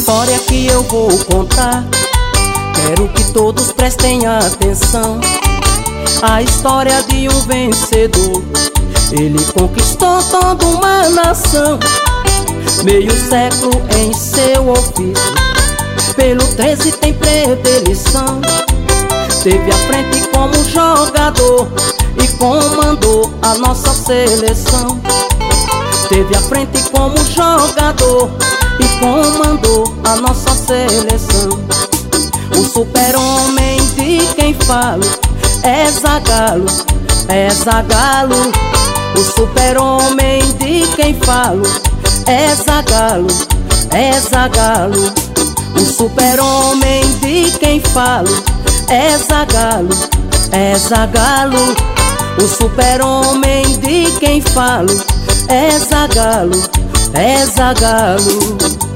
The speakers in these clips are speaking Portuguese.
história que eu vou contar, quero que todos prestem atenção. A história de um vencedor, ele conquistou toda uma nação. Meio século em seu ofício, pelo 13 tem predileção. Teve à frente como jogador e comandou a nossa seleção. Teve à frente como jogador e comandou a nossa seleção. O super-homem de quem falo é Zagallo, é Zagallo. O super-homem de quem falo é Zagallo, é Zagallo. O super-homem de quem falo é Zagallo, é Zagallo. O super-homem de quem falo é Zagallo, é Zagallo.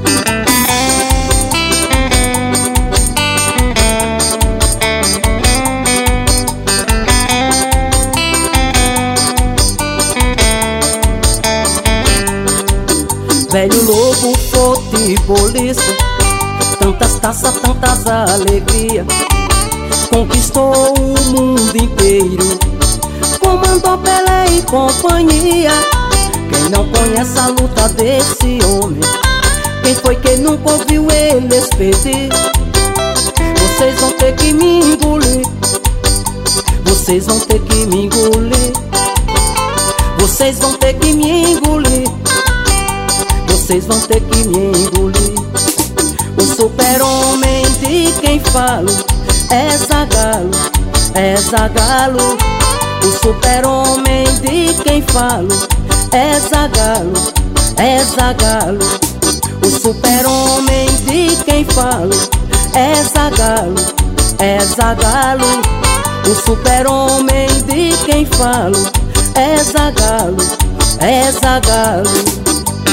Velho lobo futebolista, tantas taças, tantas alegrias, conquistou o mundo inteiro, comandou Pelé e companhia. Quem não conhece a luta desse homem, quem foi que nunca ouviu ele expedir? Vocês vão ter que me engolir, vocês vão ter que me engolir, vocês vão ter que me engolir, vocês vão ter que me engolir. O super-homem de quem falo é Zagallo, é Zagallo. O super-homem de quem falo é Zagallo, é Zagallo. O super-homem de quem falo é Zagallo, é Zagallo. O super-homem de quem falo é Zagallo, é Zagallo.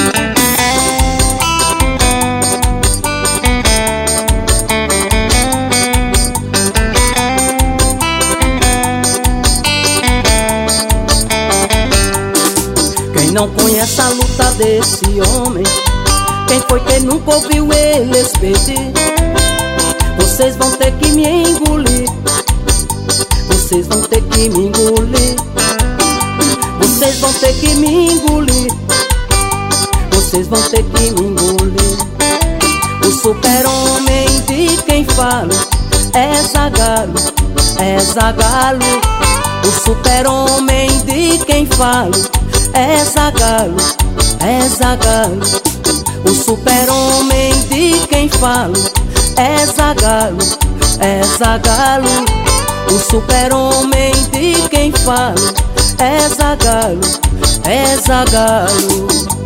Não conhece a luta desse homem, quem foi que nunca ouviu ele expedir? Vocês vão ter que me engolir, vocês vão ter que me engolir, vocês vão ter que me engolir, vocês vão ter que me engolir. O super-homem de quem falo é Zagallo, é Zagallo. O super-homem de quem falo é Zagallo, é Zagallo. O super-homem de quem falo é Zagallo, é Zagallo. O super-homem de quem falo é Zagallo, é Zagallo.